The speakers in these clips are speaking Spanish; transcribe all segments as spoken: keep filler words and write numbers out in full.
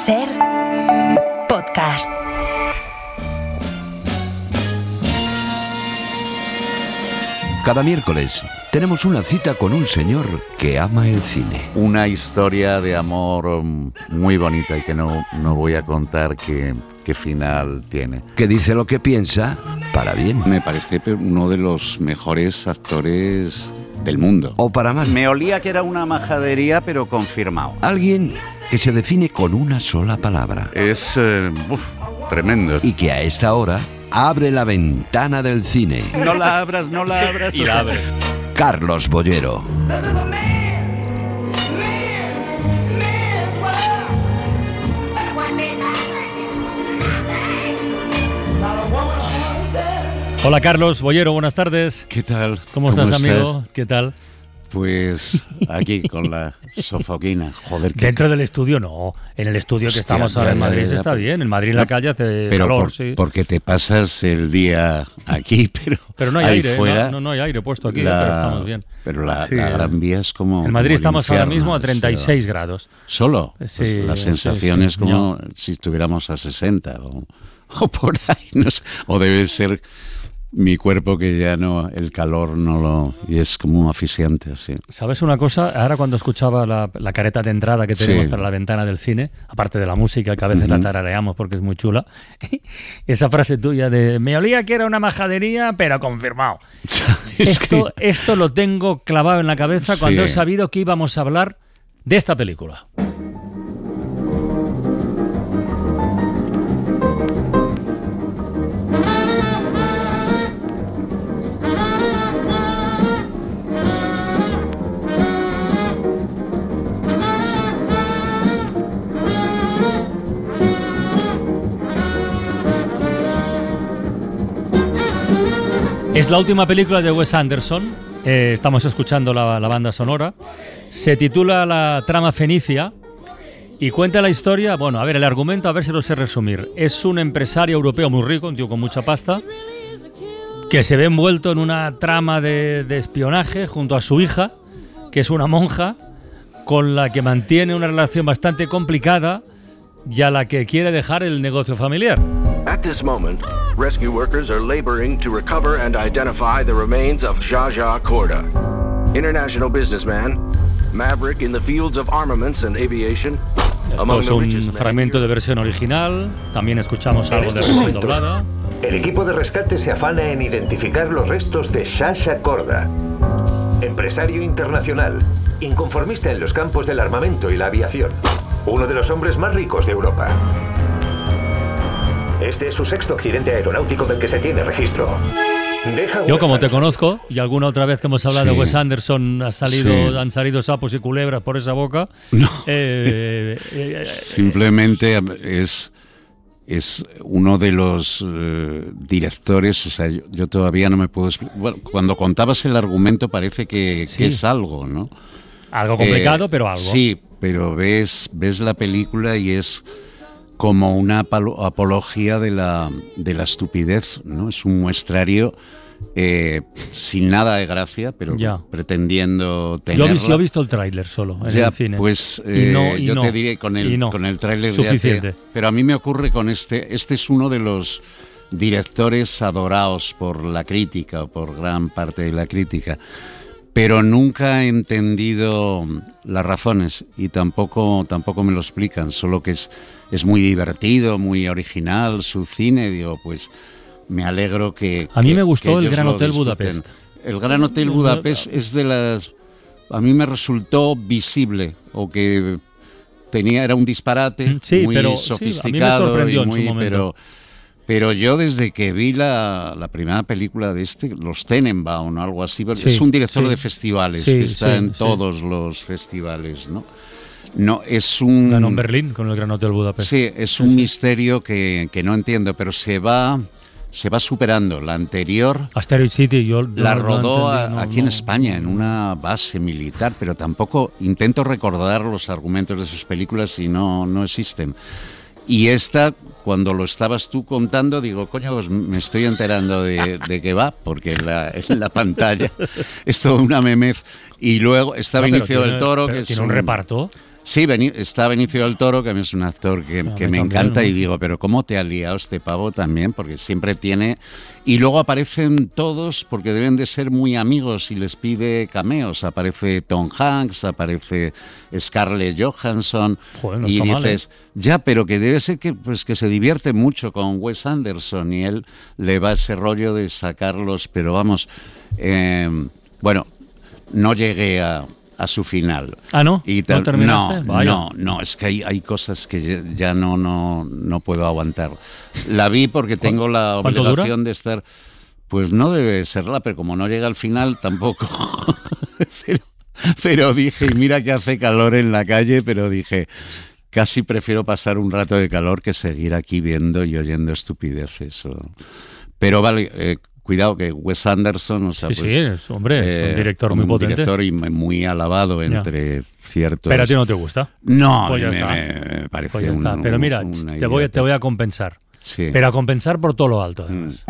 Ser podcast. Cada miércoles tenemos una cita con un señor que ama el cine. Una historia de amor muy bonita y que no, no voy a contar qué, qué final tiene. Que dice lo que piensa para bien. Me parece uno de los mejores actores del mundo. O para mal. Me olía que era una majadería, pero confirmado. Alguien que se define con una sola palabra. Es eh, uf, tremendo. Y que a esta hora abre la ventana del cine. No la abras, no la abras. Y la abre. Carlos Bollero. Hola Carlos Bollero, buenas tardes. ¿Qué tal? ¿Cómo, ¿Cómo estás, estás, amigo? ¿Qué tal? Pues aquí con la sofoquina. Joder, ¿qué? Dentro del estudio no. En el estudio que Hostia, estamos ahora ya, en Madrid ya, ya, está ya, bien. En Madrid no, la calle hace pero calor, por, sí. Porque te pasas el día aquí, pero Pero no hay ahí aire, fuera, no, no, no hay aire puesto aquí, la, pero estamos bien. Pero la, sí, la Gran Vía es como... En Madrid como estamos infierno, ahora mismo a treinta y seis o sea, grados. ¿Solo? Sí, pues la sensación sí, sí, es como no. si estuviéramos a sesenta o, o por ahí, no sé. O debe ser... mi cuerpo que ya no, el calor no lo... y es como asfixiante, así. ¿Sabes una cosa? Ahora cuando escuchaba la, la careta de entrada que tenemos sí. para la ventana del cine, aparte de la música que a veces uh-huh. la tarareamos porque es muy chula, esa frase tuya de me olía que era una majadería, pero confirmado. esto, que... esto lo tengo clavado en la cabeza cuando sí. he sabido que íbamos a hablar de esta película. Es la última película de Wes Anderson, eh, estamos escuchando la, la banda sonora, se titula La trama fenicia y cuenta la historia, bueno, a ver, el argumento, a ver si lo sé resumir. Es un empresario europeo muy rico, un tío con mucha pasta, que se ve envuelto en una trama de, de espionaje junto a su hija, que es una monja, con la que mantiene una relación bastante complicada y a la que quiere dejar el negocio familiar. At this moment, rescue workers are laboring to recover and identify the remains of Zsa Zsa Korda, international businessman, maverick in the fields of armaments and aviation. Esto es un fragmento de versión original, también escuchamos algo de versión doblada. El equipo de rescate se afana en identificar los restos de Zsa Zsa Korda, empresario internacional, inconformista en los campos del armamento y la aviación, uno de los hombres más ricos de Europa. Este es su sexto accidente aeronáutico del que se tiene registro. Deja Yo como te conozco, y alguna otra vez que hemos hablado sí. de Wes Anderson ha salido, sí. han salido sapos y culebras por esa boca. No. Eh, eh, Simplemente es, es uno de los eh, directores, o sea, yo, yo todavía no me puedo explicar. Bueno, cuando contabas el argumento parece que, sí. que es algo, ¿no? Algo complicado, eh, pero algo. Sí, pero ves, ves la película y es... como una apología de la, de la estupidez, ¿no? Es un muestrario eh, sin nada de gracia, pero ya. pretendiendo tenerla. Yo, yo he visto el tráiler solo en ya, el cine. Pues eh, y no, y yo no, te diré con el, no. con el tráiler suficiente. Te, pero a mí me ocurre con este. Este es uno de los directores adorados por la crítica, o por gran parte de la crítica. Pero nunca he entendido las razones y tampoco, tampoco me lo explican, solo que es, es muy divertido, muy original su cine, digo, pues me alegro que... A mí que, me gustó el Gran Hotel disfruten. Budapest. El Gran Hotel Budapest es de las... A mí me resultó visible, o que tenía era un disparate sí, muy pero, sofisticado, sí, a mí me sorprendió y muy, en su momento. pero... Pero yo desde que vi la, la primera película de este, los Tenenbaum o algo así, sí, es un director sí. de festivales, sí, que está sí, en sí. todos los festivales, ¿no? No, es un... Ganó en Berlín con el Gran Hotel Budapest. Sí, es un sí, misterio que, que no entiendo, pero se va... se va superando. La anterior Asteroid City yo la no, rodó no entendí, no, aquí no, en España, en una base militar, pero tampoco intento recordar los argumentos de sus películas y no, no existen. Y esta, cuando lo estabas tú contando, digo, coño, pues me estoy enterando de, de qué va, porque en la, en la pantalla es toda una memez. Y luego está no, Benicio tiene, del Toro, que tiene es un un reparto. Sí, Beni- está Benicio del Toro, que a mí es un actor que, A que mí me también, encanta, ¿no? y digo, pero ¿cómo te ha liado este pavo también? Porque siempre tiene... Y luego aparecen todos, porque deben de ser muy amigos, y les pide cameos. Aparece Tom Hanks, aparece Scarlett Johansson, Joder, no y está mal, dices, ¿eh? ya, pero que debe ser que, pues, que se divierte mucho con Wes Anderson, y él le va ese rollo de sacarlos, pero vamos, eh, bueno, no llegué a... a su final. Ah, ¿no? Y ¿No tal- terminaste? No, Vaya. no, no, es que hay, hay cosas que ya- ya no, no, no puedo aguantar. La vi porque tengo la ¿Cuánto dura? obligación de estar... Pues no debe serla, pero como no llega al final tampoco. pero, pero dije, y mira que hace calor en la calle, pero dije, casi prefiero pasar un rato de calor que seguir aquí viendo y oyendo estupideces. o- Pero vale, eh, cuidado que Wes Anderson, o sea, Sí, pues, sí, es, hombre, es un eh, director como muy un potente. director y muy alabado Ya. entre ciertos... Pero a ti no te gusta. No, Pues ya me, está. me- me parece Pues ya está. un- Pero mira, una te voy, a- idea te voy a compensar. Sí. Pero a compensar por todo lo alto, además.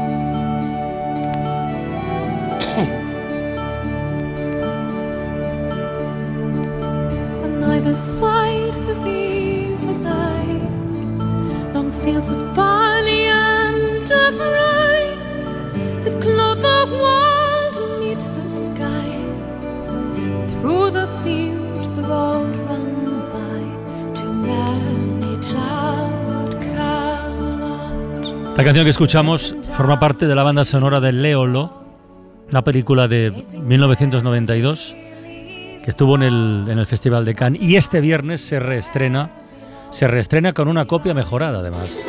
On either side the river lay long fields of barley and of rye that clothe the world beneath the sky. Through the field the road ran by to many towered Camelot. Esta canción que escuchamos forma parte de la banda sonora de Léolo, una película de mil novecientos noventa y dos que estuvo en el, en el Festival de Cannes, y este viernes se reestrena, se reestrena con una copia mejorada, además.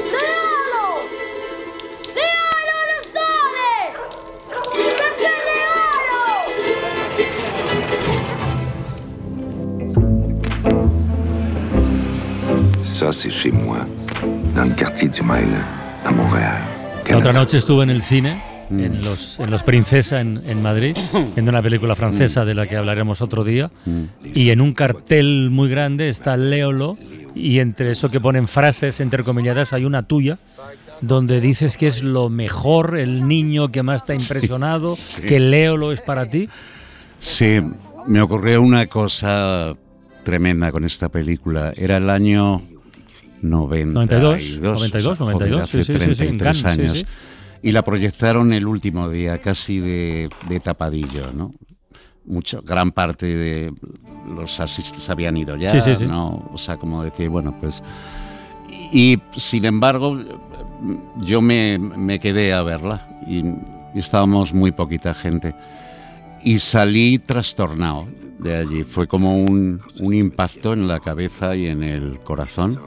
Ça, c'est chez moi, dans le quartier du Mail, à Montréal. La otra Canada. noche estuve en el cine, en los, en los Princesa, en, en Madrid, viendo una película francesa de la que hablaremos otro día, y en un cartel muy grande está Léolo, y entre eso que ponen frases intercomilladas hay una tuya, donde dices que es lo mejor, el niño que más te ha impresionado, sí. que Léolo es para ti. Sí, me ocurrió una cosa tremenda con esta película. Era el año noventa y dos, noventa y dos, o sea, noventa y dos, joder, sí, hace sí, sí, sí, en treinta y tres Cannes, sí, años. sí. Y la proyectaron el último día, casi de, de tapadillo, ¿no? Mucho, gran parte de los asistentes habían ido ya, Sí, sí, sí. ¿no? O sea, como decir, bueno, pues... Y, sin embargo, yo me, me quedé a verla, y, y estábamos muy poquita gente. Y salí trastornado de allí. Fue como un, un impacto en la cabeza y en el corazón.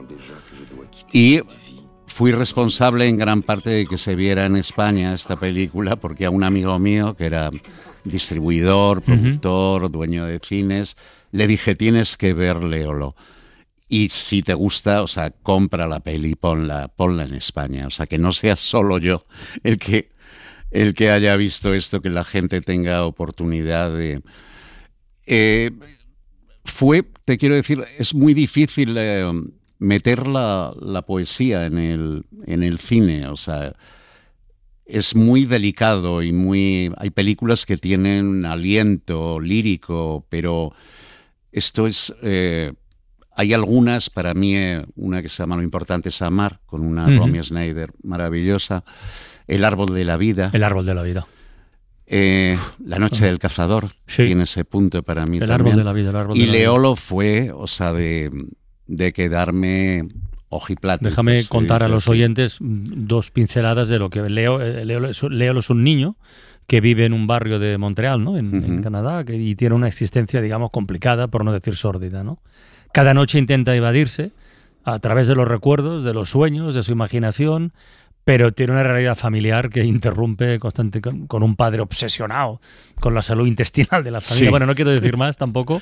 Y fui responsable en gran parte de que se viera en España esta película, porque a un amigo mío, que era distribuidor, productor, dueño de cines, le dije, tienes que ver Léolo. Y si te gusta, o sea, compra la peli, ponla, ponla en España. O sea, que no sea solo yo el que, el que haya visto esto, que la gente tenga oportunidad de... Eh, fue, te quiero decir, es muy difícil eh, meter la, la poesía en el, en el cine, o sea, es muy delicado y muy... Hay películas que tienen aliento lírico, pero esto es... Eh, hay algunas, para mí, eh, una que se llama Lo importante es amar, con una Uh-huh. Romy Schneider maravillosa, El árbol de la vida. El árbol de la vida. Eh, La noche del cazador Sí. tiene ese punto para mí El también. árbol de la vida, el árbol Y de la vida. Léolo fue, o sea, de, de quedarme ojiplático. Déjame se contar a dice los así. oyentes mm, dos pinceladas de lo que Leo, eh, Leo, es- Léolo es un niño que vive en un barrio de Montreal, ¿no? En, en Ujú. Canadá, que, y tiene una existencia, digamos, complicada, por no decir sórdida, ¿no? Cada noche intenta evadirse a través de los recuerdos, de los sueños, de su imaginación, pero tiene una realidad familiar que interrumpe constante con, con un padre obsesionado con la salud intestinal de la familia. Sí. Bueno, no quiero decir más tampoco.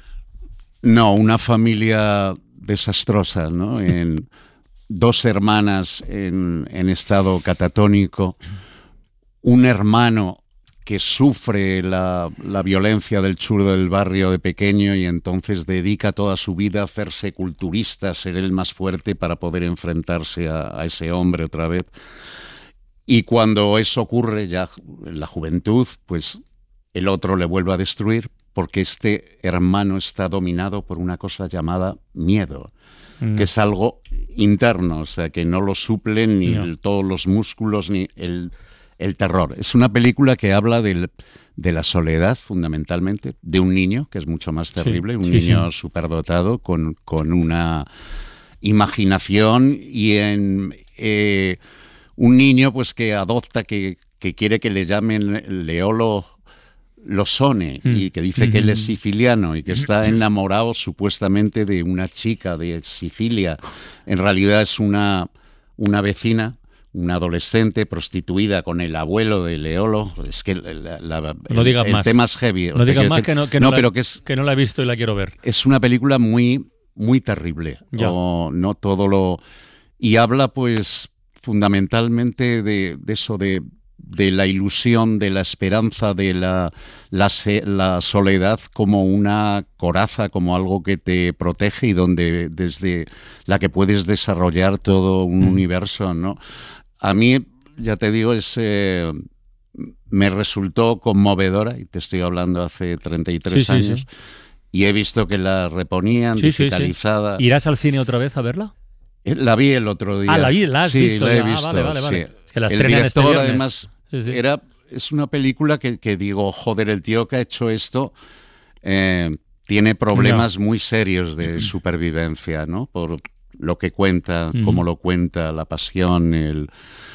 No, una familia desastrosa, ¿no? En dos hermanas en, en estado catatónico, un hermano que sufre la, la violencia del churro del barrio de pequeño y entonces dedica toda su vida a hacerse culturista, a ser el más fuerte para poder enfrentarse a, a ese hombre otra vez. Y cuando eso ocurre ya en la juventud, pues el otro le vuelve a destruir porque este hermano está dominado por una cosa llamada miedo, mm. que es algo interno, o sea, que no lo suplen ni no. el, todos los músculos ni el, el terror. Es una película que habla del, de la soledad, fundamentalmente, de un niño, que es mucho más terrible, sí, un sí, niño sí. superdotado con, con una imaginación y en eh, un niño pues que adopta, que, que quiere que le llamen Leolo Losone mm. y que dice mm. que él es siciliano y que está enamorado supuestamente de una chica de Sicilia. En realidad es una, una vecina, una adolescente prostituida con el abuelo de Leolo. Es que la, la, no el, digas el más. tema es heavy. No digas más que no, que no, no la, pero que, es, que no la he visto y la quiero ver. Es una película muy, muy terrible. O, no todo lo... Y habla pues fundamentalmente de, de eso, de... de la ilusión, de la esperanza, de la, la, la soledad como una coraza, como algo que te protege y donde desde la que puedes desarrollar todo un mm. universo, ¿no? A mí, ya te digo, es, eh, me resultó conmovedora, y te estoy hablando hace treinta y tres sí, años, sí, sí. y he visto que la reponían, sí, digitalizada. Sí, sí. ¿Irás al cine otra vez a verla? La vi el otro día. Ah, la vi, la has sí, visto. la he ya. visto, ah, vale, vale, vale. Sí. Es que la el director, este viernes. además, sí, sí. Era, es una película que, que digo, joder, el tío que ha hecho esto eh, tiene problemas no. muy serios de supervivencia, ¿no? Por lo que cuenta, mm. cómo lo cuenta, la pasión. El...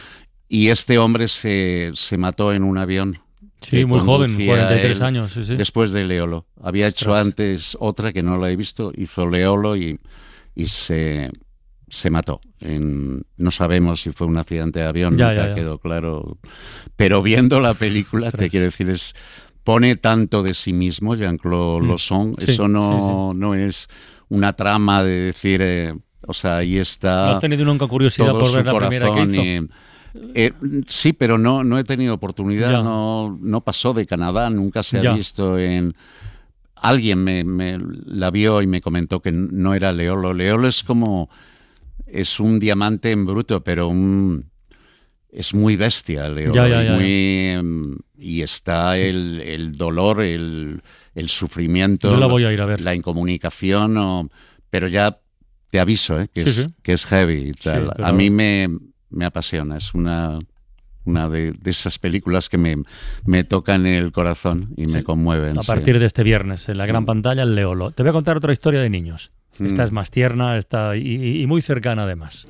Y este hombre se, se mató en un avión. Sí, muy joven, cuarenta y tres años. Sí, sí. Después de Leolo. Había Ostras. hecho antes otra que no la he visto, hizo Leolo y, y se... se mató. En, no sabemos si fue un accidente de avión, ya, nunca ya, ya. quedó claro. Pero viendo la película, Ostras. te quiero decir, es pone tanto de sí mismo, Jean-Claude mm. Lozon, sí, eso no, sí, sí. no es una trama de decir, eh, o sea, ahí está... ¿No has tenido nunca curiosidad por ver la primera que hizo? Y, eh, sí, pero no, no he tenido oportunidad, no, no pasó de Canadá, nunca se ha ya. visto en... Alguien me, me la vio y me comentó que no era Leolo. Leolo es como... Es un diamante en bruto, pero un, es muy bestia, Leo. Ya, ya, ya, muy, um, y está el, el dolor, el, el sufrimiento, Yo la, voy a ir a ver. la incomunicación, o, pero ya te aviso ¿eh? que, sí, es, sí. que es heavy y tal. Sí, pero... A mí me, me apasiona, es una, una de, de esas películas que me, me tocan el corazón y me conmueven. A partir sí. de este viernes, en la gran pantalla, el Leolo. Te voy a contar otra historia de niños. Esta es más tierna esta, y, y muy cercana además.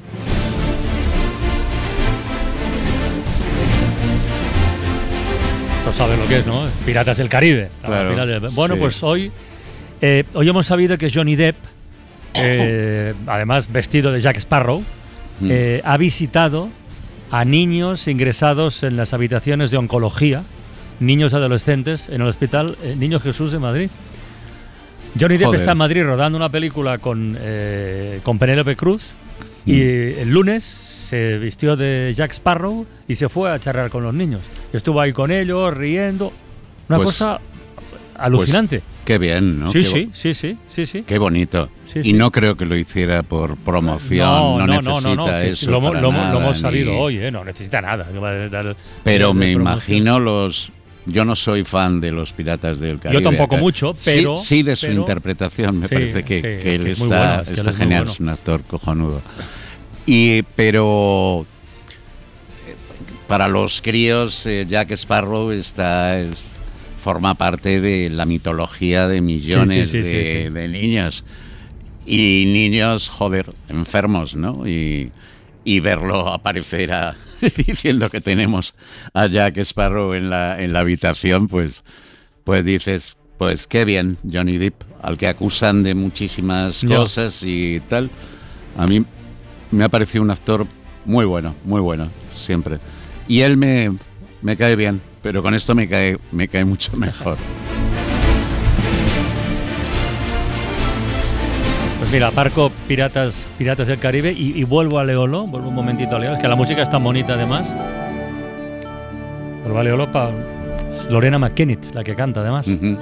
Esto sabes lo que es, ¿no? Piratas del Caribe. Claro, Piratas. Bueno, sí. pues hoy, eh, hoy hemos sabido que Johnny Depp, eh, además vestido de Jack Sparrow, eh, ha visitado a niños ingresados en las habitaciones de oncología, niños adolescentes, en el hospital eh, Niño Jesús de Madrid. Johnny Depp Joder. está en Madrid rodando una película con, eh, con Penélope Cruz mm. y el lunes se vistió de Jack Sparrow y se fue a charlar con los niños. Estuvo ahí con ellos, riendo. Una pues, cosa alucinante. Pues, qué bien, ¿no? Sí, qué sí, sí, sí, sí, sí. Qué bonito. Sí, y sí. no creo que lo hiciera por promoción, no, no, no necesita no, no, no. eso. Sí, lo, para lo, nada, lo hemos sabido ni... hoy, ¿eh? No necesita nada. Pero de, me de imagino los... Yo no soy fan de los Piratas del Caribe. Yo tampoco acá. mucho, pero... Sí, sí de su pero, interpretación, me sí, parece que, sí, que es él que es está, bueno, es que está es genial, bueno. es un actor cojonudo. Y, pero para los críos, eh, Jack Sparrow está, es, forma parte de la mitología de millones sí, sí, sí, de, sí, sí. de niños. Y niños, joder, enfermos, ¿no? Y, y verlo aparecer a... diciendo que tenemos a Jack Sparrow en la, en la habitación, pues, pues dices, pues qué bien, Johnny Depp, al que acusan de muchísimas no. cosas y tal. A mí me ha parecido un actor muy bueno, muy bueno, siempre. Y él me, me cae bien, pero con esto me cae, me cae mucho mejor. Pues mira, aparco Piratas, Piratas del Caribe y, y vuelvo a Leolo, vuelvo un momentito a Leolo, es que la música es tan bonita además. Vuelvo a Leolo para Lorena McKennitt, la que canta además. Uh-huh.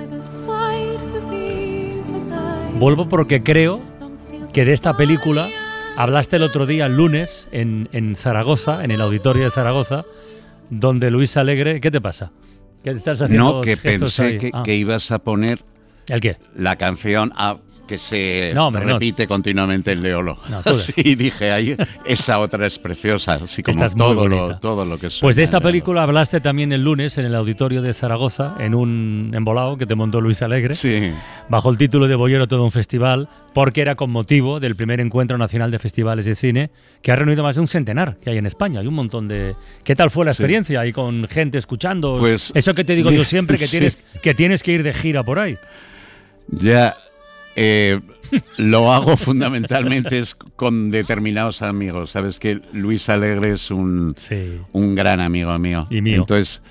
Vuelvo porque creo que de esta película hablaste el otro día, el lunes, en, en Zaragoza, en el auditorio de Zaragoza, donde Luis Alegre... ¿Qué te pasa? ¿Qué te estás haciendo? No, que pensé que, ah. que ibas a poner ¿El qué? La canción ah, que se no, hombre, repite no. continuamente en Leolo. No, tú sí, dije, ahí, esta otra es preciosa, así como todo lo, todo lo que suena. Pues de esta película hablaste también el lunes en el auditorio de Zaragoza, en un embolado que te montó Luis Alegre, sí. bajo el título de Boyero todo un festival, porque era con motivo del primer encuentro nacional de festivales de cine, que ha reunido más de un centenar que hay en España. Hay un montón de... ¿Qué tal fue la experiencia? Sí. Ahí con gente escuchando. Pues, eso que te digo yo siempre, que, sí. tienes, que tienes que ir de gira por ahí. Ya, eh, lo hago fundamentalmente es con determinados amigos. Sabes que Luis Alegre es un, sí. un gran amigo mío. Y mío. Entonces,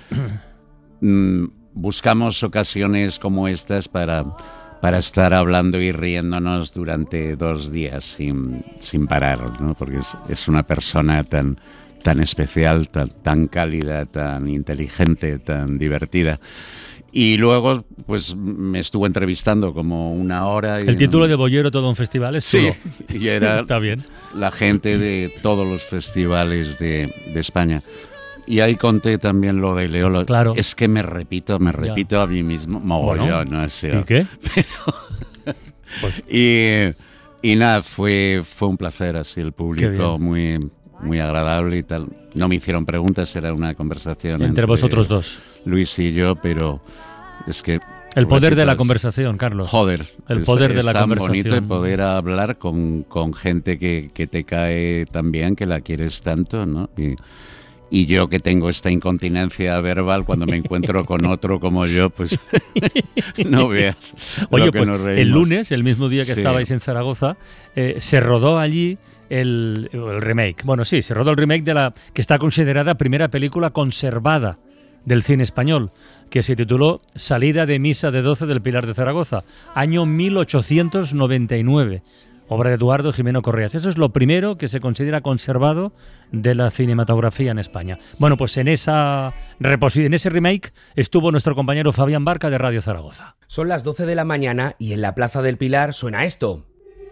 mmm, buscamos ocasiones como estas para, para estar hablando y riéndonos durante dos días sin, sin parar, ¿no? Porque es, es una persona tan, tan especial, tan, tan cálida, tan inteligente, tan divertida. Y luego, pues, me estuvo entrevistando como una hora. Y, el título de Boyero todo un festival es sí, y era está bien. La gente de todos los festivales de, de España. Y ahí conté también lo de Leolo. Claro. Es que me repito, me repito ya. a mí mismo. Mogollón, bueno, no sé. ¿Y qué? Pero, pues. y, y nada, fue, fue un placer así, el público muy... muy agradable y tal. No me hicieron preguntas, era una conversación entre, entre vosotros dos, Luis y yo, pero es que... El poder de la conversación, Carlos. Joder. El poder es, de la es tan conversación. bonito poder hablar con, con gente que, que te cae tan bien, que la quieres tanto, ¿no? Y, y yo que tengo esta incontinencia verbal, cuando me encuentro con otro como yo, pues no veas. Oye, lo que pues nos reímos. El lunes, el mismo día que sí. estabais en Zaragoza, eh, se rodó allí El, el remake. Bueno, sí, se rodó el remake de la que está considerada primera película conservada del cine español, que se tituló Salida de Misa de doce del Pilar de Zaragoza, año mil ochocientos noventa y nueve, obra de Eduardo Jimeno Correas. Eso es lo primero que se considera conservado de la cinematografía en España. Bueno, pues en, esa en ese remake estuvo nuestro compañero Fabián Barca de Radio Zaragoza. Son las doce de la mañana y en la Plaza del Pilar suena esto.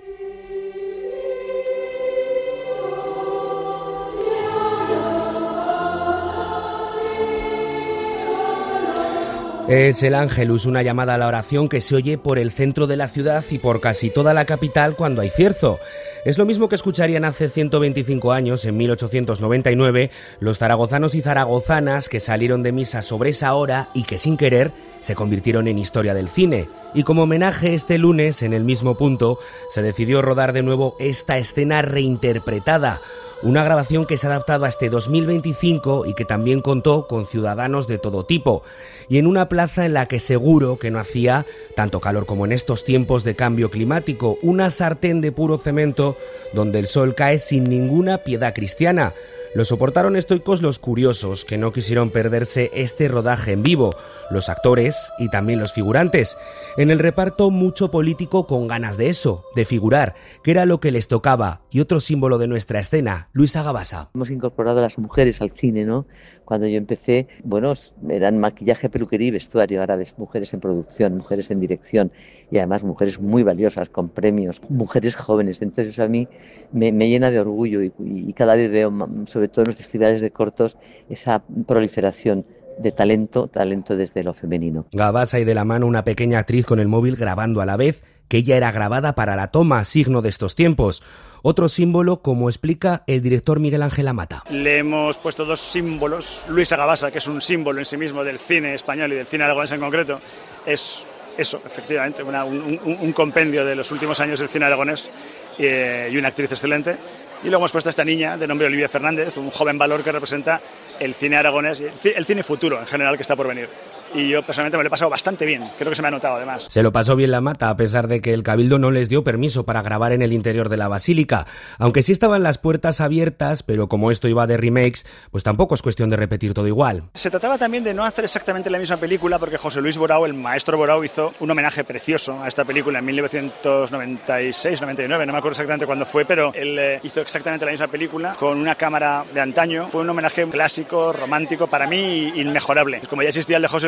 Es el Ángelus, una llamada a la oración que se oye por el centro de la ciudad y por casi toda la capital cuando hay cierzo. Es lo mismo que escucharían hace ciento veinticinco años, en mil ochocientos noventa y nueve, los zaragozanos y zaragozanas que salieron de misa sobre esa hora y que sin querer se convirtieron en historia del cine. Y como homenaje este lunes, en el mismo punto, se decidió rodar de nuevo esta escena reinterpretada. Una grabación que se ha adaptado a este dos mil veinticinco y que también contó con ciudadanos de todo tipo. Y en una plaza en la que seguro que no hacía tanto calor como en estos tiempos de cambio climático. Una sartén de puro cemento donde el sol cae sin ninguna piedad cristiana. Lo soportaron estoicos los curiosos, que no quisieron perderse este rodaje en vivo, los actores y también los figurantes. En el reparto mucho político con ganas de eso, de figurar, que era lo que les tocaba. Y otro símbolo de nuestra escena, Luisa Gabasa. Hemos incorporado a las mujeres al cine, ¿no? Cuando yo empecé, bueno, eran maquillaje, peluquería y vestuario. Ahora ves mujeres en producción, mujeres en dirección y además mujeres muy valiosas, con premios, mujeres jóvenes. Entonces eso a mí me, me llena de orgullo y, y cada vez veo, sobre todo en los festivales de cortos, esa proliferación de talento, talento desde lo femenino. Gabasa y de la mano una pequeña actriz con el móvil grabando a la vez, que ella era grabada para la toma, signo de estos tiempos. Otro símbolo, como explica el director Miguel Ángel Amata. Le hemos puesto dos símbolos. Luisa Gabasa, que es un símbolo en sí mismo del cine español y del cine aragonés en concreto, es eso, efectivamente, una, un, un, un compendio de los últimos años del cine aragonés eh, y una actriz excelente. Y luego hemos puesto a esta niña de nombre Olivia Fernández, un joven valor que representa el cine aragonés y el cine futuro en general que está por venir. Y yo personalmente me lo he pasado bastante bien, creo que se me ha notado además. Se lo pasó bien la Mata, a pesar de que el Cabildo no les dio permiso para grabar en el interior de la Basílica, aunque sí estaban las puertas abiertas, pero como esto iba de remakes, pues tampoco es cuestión de repetir todo igual. Se trataba también de no hacer exactamente la misma película, porque José Luis Borao, el maestro Borao, hizo un homenaje precioso a esta película en mil novecientos noventa y seis noventa y nueve, no me acuerdo exactamente cuándo fue, pero él eh, hizo exactamente la misma película con una cámara de antaño. Fue un homenaje clásico, romántico, para mí inmejorable. Como ya existía el de José Luis,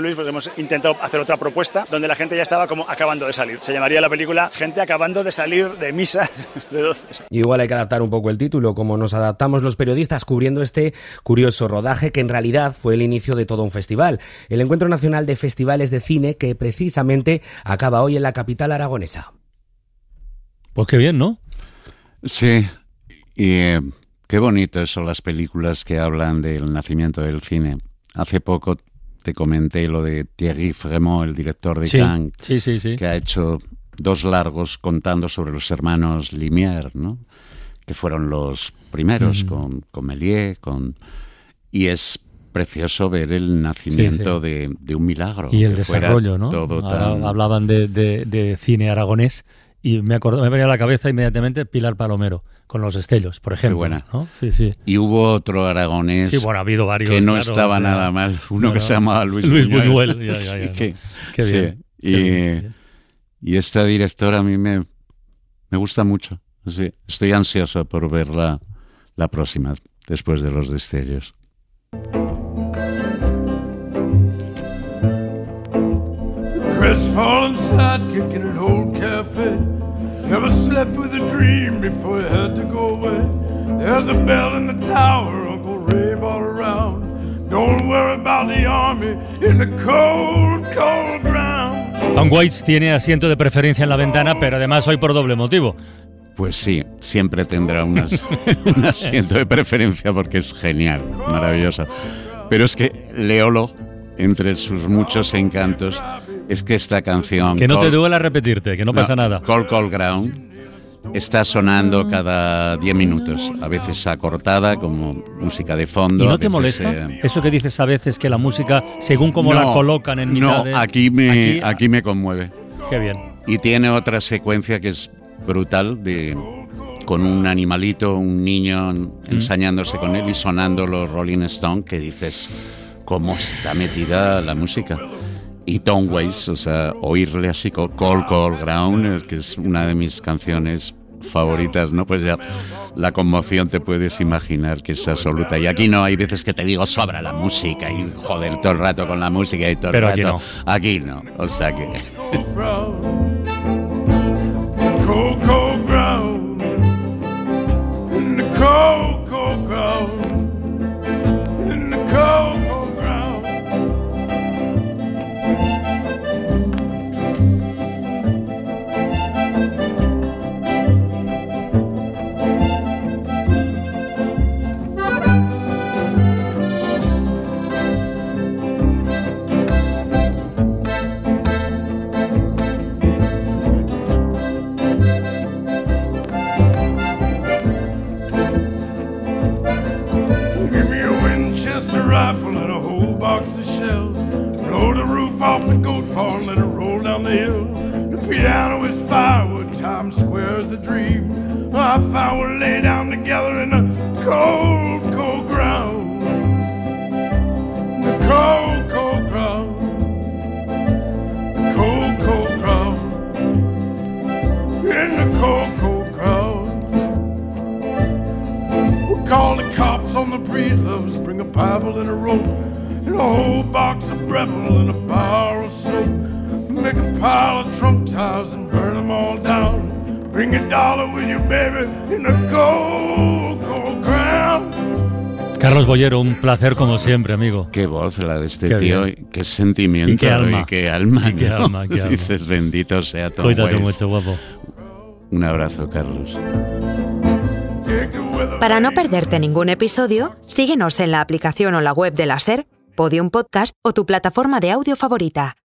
Luis, pues hemos intentado hacer otra propuesta donde la gente ya estaba como acabando de salir. Se llamaría la película Gente acabando de salir de misa de doce. Igual hay que adaptar un poco el título, como nos adaptamos los periodistas cubriendo este curioso rodaje que en realidad fue el inicio de todo un festival. El Encuentro Nacional de Festivales de Cine que precisamente acaba hoy en la capital aragonesa. Pues qué bien, ¿no? Sí, y eh, qué bonitas son las películas que hablan del nacimiento del cine. Hace poco te comenté lo de Thierry Frémaux, el director de sí, Cannes, sí, sí, sí. que ha hecho dos largos contando sobre los hermanos Lumière, ¿no? Que fueron los primeros, mm. con, con Méliès, con... y es precioso ver el nacimiento sí, sí. De, de un milagro. Y el desarrollo, ¿no? Todo tan... Hablaban de, de, de cine aragonés y me, acordé, me venía a la cabeza inmediatamente Pilar Palomero, con Los Destellos, por ejemplo. Qué buena. ¿No? Sí, sí. Y hubo otro aragonés sí, bueno, ha habido varios, que no claro, estaba o sea, nada mal, uno no, que se llamaba Luis, Luis Buñuel. Buñuel. Ya, ya, ya, sí, ¿no? que, Qué bien. Sí. Qué y, bien. y esta directora a mí me, me gusta mucho. Sí, estoy ansioso por verla la próxima, después de Los Destellos. Crestfallen sidekick in an old cafe. Never slept with a dream before he had to go away. There's a bell in the tower Uncle Ray brought around. Don't worry about the army in the cold, cold ground. Tom Waits tiene asiento de preferencia en la ventana, pero además hoy por doble motivo. Pues sí, siempre tendrá unas, un asiento de preferencia porque es genial, maravilloso. Pero es que Leolo, entre sus muchos encantos, es que esta canción... Que no Cold, te duela repetirte, que no, no pasa nada. Cold, Cold Ground está sonando cada diez minutos, a veces acortada como música de fondo. ¿Y no te molesta eh... eso que dices a veces, que la música, según como no, la colocan en mitad no, de... No, aquí me, aquí, aquí me conmueve. Qué bien. Y tiene otra secuencia que es brutal, de con un animalito, un niño mm. ensañándose con él y sonando los Rolling Stones, que dices, ¿cómo está metida la música? Y Tom Waits, o sea, oírle así con Cold, Cold Ground, que es una de mis canciones favoritas, ¿no? Pues ya la conmoción te puedes imaginar que es absoluta. Y aquí no, hay veces que te digo, sobra la música y joder, todo el rato con la música y todo el Pero rato. Aquí no. Aquí no, o sea que... Cold, cold ground, in the cold, cold ground, in the cold, cold ground. Rifle and a whole box of shells. Blow the roof off the goat barn, let it roll down the hill. The piano is firewood, Times Square is a dream. I found we lay down together in the cold, cold ground. The cold, cold ground. The cold, cold ground. In the cold, cold ground. We'll call the cops on the breedloves, bring a Bible and a rope, and a whole box of Breville and a bar of soap. Make a pile of trunk tires and burn them all down. Bring a dollar with you, baby, in the cold, cold ground. Carlos Boyero, un placer como siempre, amigo. Qué voz la de este qué tío, bien. Qué sentimiento, y qué alma, y qué alma, y qué ¿no? alma, qué alma. Dices, bendito sea Tom Cuídate Waits. mucho, guapo. Un abrazo, Carlos. Para no perderte ningún episodio, síguenos en la aplicación o la web de la SER, Podium Podcast o tu plataforma de audio favorita.